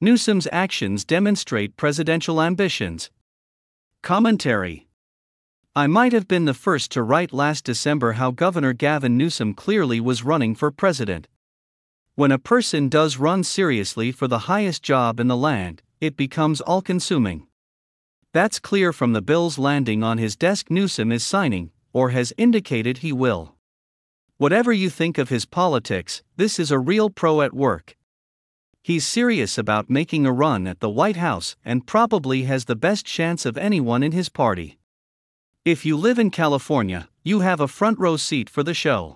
Newsom's actions demonstrate presidential ambitions. Commentary. I might have been the first to write last December how Governor Gavin Newsom clearly was running for president. When a person does run seriously for the highest job in the land, it becomes all-consuming. That's clear from the bills landing on his desk. Newsom is signing, or has indicated he will. Whatever you think of his politics, this is a real pro at work. He's serious about making a run at the White House and probably has the best chance of anyone in his party. If you live in California, you have a front row seat for the show.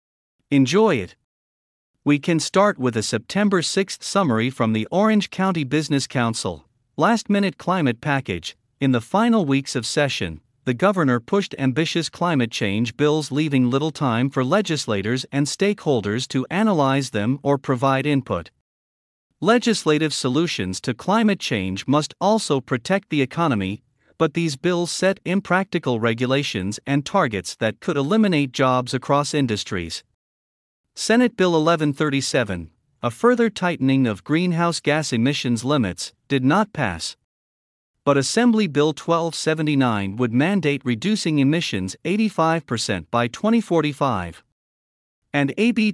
Enjoy it. We can start with a September 6 summary from the Orange County Business Council. Last-minute climate package. In the final weeks of session, the governor pushed ambitious climate change bills, leaving little time for legislators and stakeholders to analyze them or provide input. Legislative solutions to climate change must also protect the economy, but these bills set impractical regulations and targets that could eliminate jobs across industries. Senate Bill 1137, a further tightening of greenhouse gas emissions limits, did not pass. But Assembly Bill 1279 would mandate reducing emissions 85% by 2045. And AB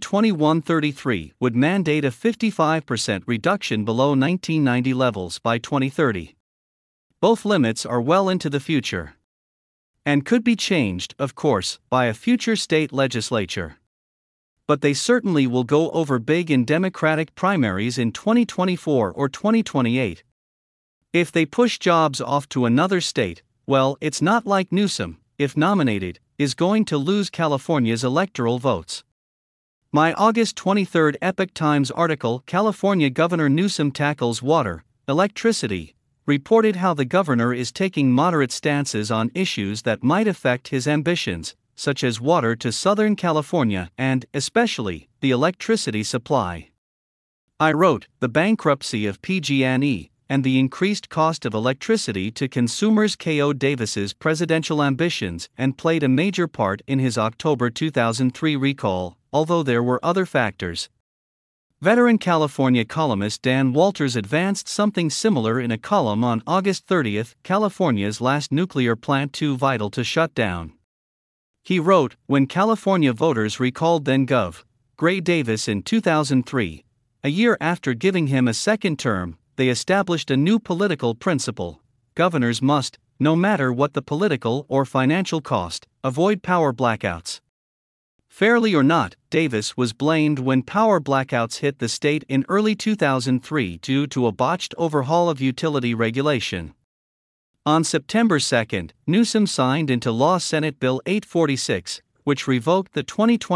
2133 would mandate a 55% reduction below 1990 levels by 2030. Both limits are well into the future. And could be changed, of course, by a future state legislature. But they certainly will go over big in Democratic primaries in 2024 or 2028. If they push jobs off to another state, well, it's not like Newsom, if nominated, is going to lose California's electoral votes. My August 23 Epoch Times article, California Governor Newsom Tackles Water, Electricity, reported how the governor is taking moderate stances on issues that might affect his ambitions, such as water to Southern California and, especially, the electricity supply. I wrote, the bankruptcy of PG&E and the increased cost of electricity to consumers KO Davis's presidential ambitions and played a major part in his October 2003 recall, although there were other factors. Veteran California columnist Dan Walters advanced something similar in a column on August 30, California's last nuclear plant too vital to shut down. He wrote, when California voters recalled then-Gov. Gray Davis in 2003, a year after giving him a second term, they established a new political principle: governors must, no matter what the political or financial cost, avoid power blackouts. Fairly or not, Davis was blamed when power blackouts hit the state in early 2003 due to a botched overhaul of utility regulation. On September 2, Newsom signed into law Senate Bill 846, which revoked the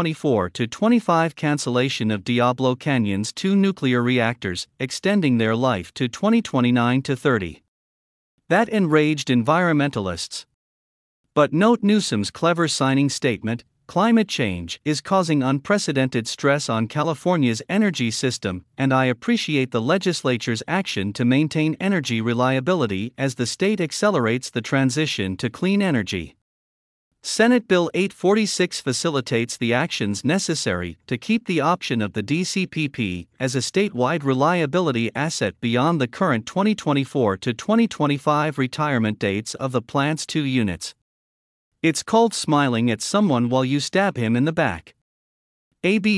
2024-25 cancellation of Diablo Canyon's 2 nuclear reactors, extending their life to 2029-30. That enraged environmentalists. But note Newsom's clever signing statement: climate change is causing unprecedented stress on California's energy system, and I appreciate the legislature's action to maintain energy reliability as the state accelerates the transition to clean energy. Senate Bill 846 facilitates the actions necessary to keep the option of the DCPP as a statewide reliability asset beyond the current 2024 to 2025 retirement dates of the plant's 2 units. It's called smiling at someone while you stab him in the back. AB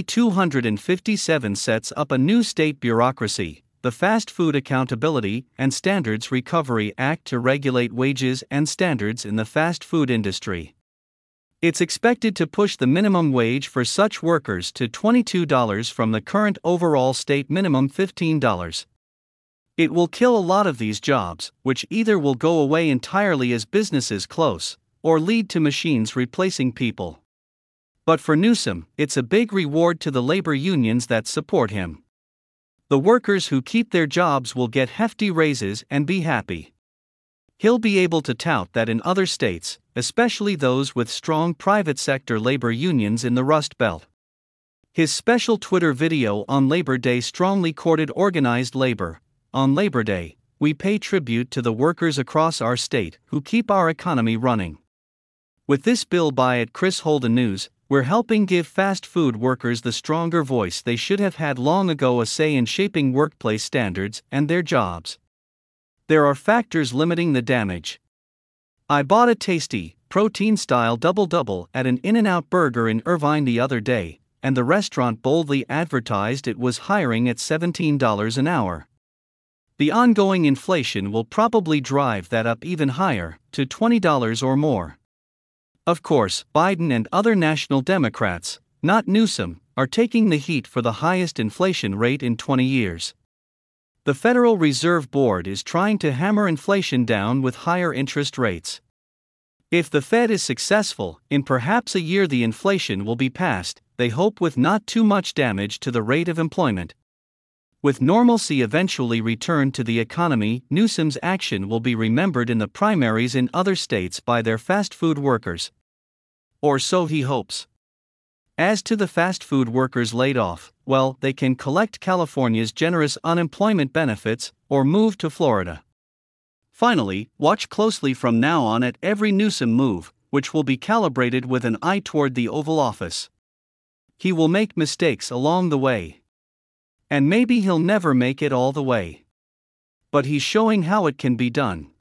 257 sets up a new state bureaucracy, the Fast Food Accountability and Standards Recovery Act, to regulate wages and standards in the fast food industry. It's expected to push the minimum wage for such workers to $22 from the current overall state minimum $15. It will kill a lot of these jobs, which either will go away entirely as businesses close, or lead to machines replacing people. But for Newsom, it's a big reward to the labor unions that support him. The workers who keep their jobs will get hefty raises and be happy. He'll be able to tout that in other states, especially those with strong private sector labor unions in the Rust Belt. His special Twitter video on Labor Day strongly courted organized labor. On Labor Day, we pay tribute to the workers across our state who keep our economy running. With this bill by at Chris Holden News, We're helping give fast food workers the stronger voice they should have had long ago, a say in shaping workplace standards and their jobs. There are factors limiting the damage. I bought a tasty, protein-style double-double at an In-N-Out Burger in Irvine the other day, and the restaurant boldly advertised it was hiring at $17 an hour. The ongoing inflation will probably drive that up even higher, to $20 or more. Of course, Biden and other national Democrats, not Newsom, are taking the heat for the highest inflation rate in 20 years. The Federal Reserve Board is trying to hammer inflation down with higher interest rates. If the Fed is successful, in perhaps a year the inflation will be passed, they hope, with not too much damage to the rate of employment. With normalcy eventually returned to the economy, Newsom's action will be remembered in the primaries in other states by their fast food workers. Or so he hopes. As to the fast food workers laid off, well, they can collect California's generous unemployment benefits or move to Florida. Finally, watch closely from now on at every Newsom move, which will be calibrated with an eye toward the Oval Office. He will make mistakes along the way. And maybe he'll never make it all the way. But he's showing how it can be done.